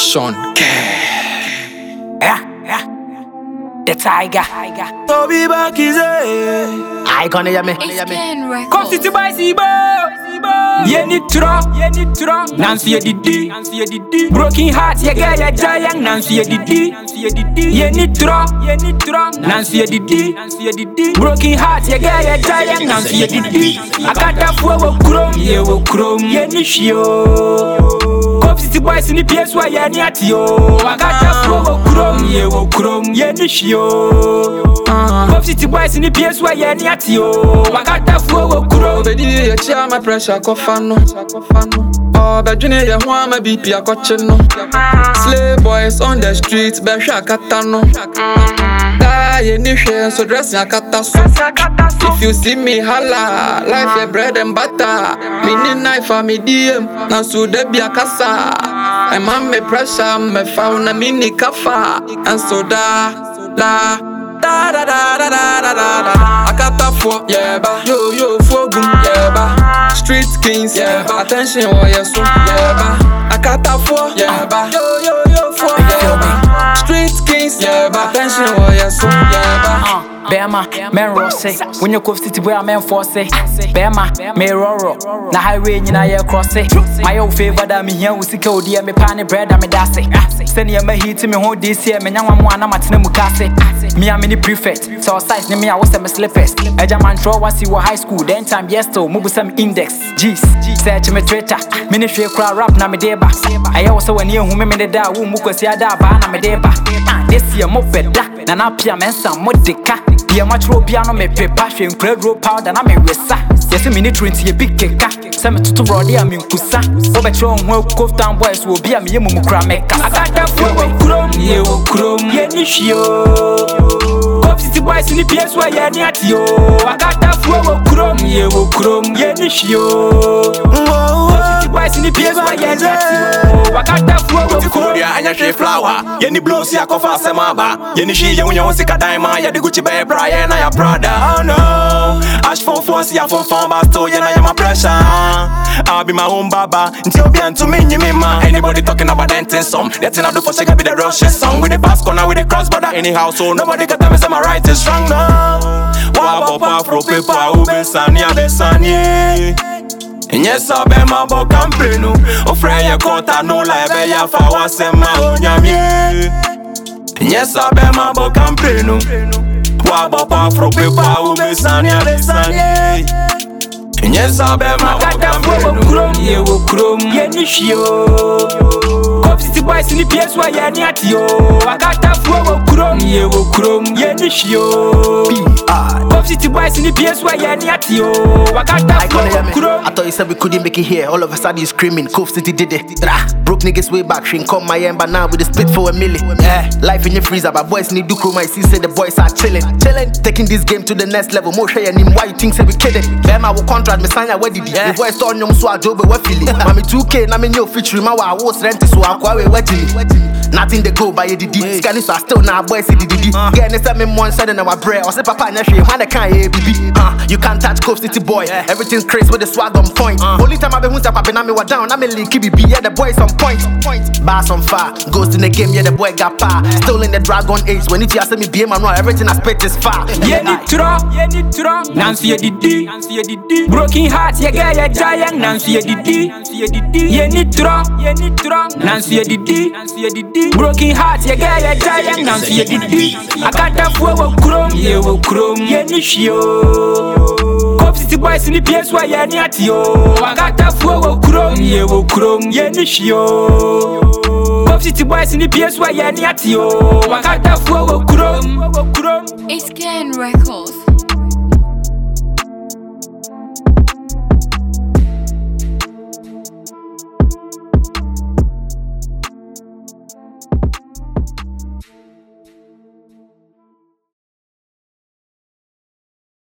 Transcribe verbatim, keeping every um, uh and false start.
Sean K. Yeah, yeah. The Tiger. Toby back is a Icon of me. Come City by Sibo. Yeni Tro, Yeni Tro. Nancy Didi, Nancy Didi. Broken heart, ya get ya giant. Nancy Didi, Nancy Didi. Yeni Tro, Yeni Tro. Nancy Didi, Nancy Didi. Broken heart, ya get ya giant. Nancy Didi. I got that for a chrome, ye will chrome, Yeni Shio. Come City boys in the P S Y, Yeni Atio. I got that for a chrome, ye will chrome, Yeni Shio. Come City boys in the P S Y, Yeni Atio. I got that for a chrome. Obedi ya my pressure kofano. Oh, bedwene ye ho ama B P akoche no. Slave boys on the streets, be hwa kata no. Da ye ni hwe so dress ya kata so. If you see me holla, life your bread and butter. Me ni knife for me D M, na so de bi akasa. I'm on me pressure, me found a mini kafa. And so da, da, da da da da da da da. Akata for, yeah ba. Yo yo for boom, yeah ba. Street kings, yeah ba. Attention, oh yes, yeah ba. Akata for, yeah ba. Yo yo yo for, yeah ba. Street kings, yeah ba. Attention, oh yes, yeah ba. Bema, men rose. When you come city boy, men force. Bema, me roro. Na highway ni na ye cross it. My old favor that me here usika odi me pan bread and me dase. Send ye me hit me hold this year. Me nyanwa mo ana matene mukase. Me am mini prefect. So size ni me I was me slippers. Eja man throw was you high school. Then time yes to mubu some index. G's. Search me Twitter. Mini share crowd rap na me deba. I also when you me me de da wu mukosi ada ba na me deba. This year mo beda. Na na pia mensa mo deka. Dear much rope piano me paper, shame bread rope powder, and I'm a resa. Yes, a minute twenty a big cake. Send me to Roddy, I'm in Kusa. Over Tron, where Cove Town boys will be a Mumukrameka. I got that for a chrome, ye will chrome, Yenishio. Cove City boys in the P S Y, Yanatio. I got that for a chrome, ye will chrome, Yenishio. Cove City boys in the P S Y, Yanatio. I got that for a chrome. Yeah, I just flower. Yenny blues, ya kofa semaba. Yenishi, you know, sick a diamond, ya the Gucci Bay, Brian, I am Prada. Oh no, Ash for force, ya for form, but so, yeah, I am a pressure. I'll be my own baba, until be to me, man. Anybody talking about anything, some, that's another for shake, be the Russian song with the bass corner, with the cross border, anyhow, so nobody can tell me, say my right is strong now. Wow, papa, pro paper, ube, sani, abe, sani. Yes, I be my bo campeno. O friend, ya conta no live, ya fa was ma onyami. Yes, I be my bo campeno. Wa papa pro paper, ube sani ade sani. Yes, I be my bo campeno. Ye wo chrome, ye nishio. Cove City boys in the P S Y, yani atio. I got that for wo chrome, ye wo chrome, ye nishio. Cove City boys in the P S Y, yani atio. I got that for wo chrome. I thought you said we couldn't make it here. All of a sudden you screaming, Cove City did it. Broke niggas way back, shrink come my end, but now with a split for a million. Yeah. Life in your freezer, but boys need do crew. My see say the boys are chilling, chilling. Taking this game to the next level. More share and why you think say we kidding? Bema will contract me sign ya where did it? The voice on your so I job we feeling. Mommy two K, na me new feature my wa was rent so I kwa we wedding. Nothing they go by the D. Scanning so still now boys see the D. Get any me one side and our bread. Or say papa na share man can't hear baby. Uh, you can't touch Cove City boy. Everything's crazy with the swag on point. Only time I be hunsa papa na me wa down. I me link B B. Yeah the boys on point. Bars on fire. Ghost in the game. Yeah the boy got power. Still in the dragon age. When it just me be man know everything I spit is far. Yeah ni tro, yeah ni tro. Nancy Didi, Nancy Didi. Broken heart. Yeah get ya giant. Nancy Didi, Nancy Didi. Yeah ni tro, yeah ni tro. Nancy Didi, Nancy Didi. Broken heart. Yeah get ya giant. Nancy Didi. I got that for wo chrome, yeah wo chrome, yeah ni shio. Cove City boys in the P S Y, yeah ni atio. I got that for wo chrome, yeah wo chrome, yeah ni shio. Cove City boys in the P S Y, yeah ni atio. I got that for wo chrome. It's Ken Records.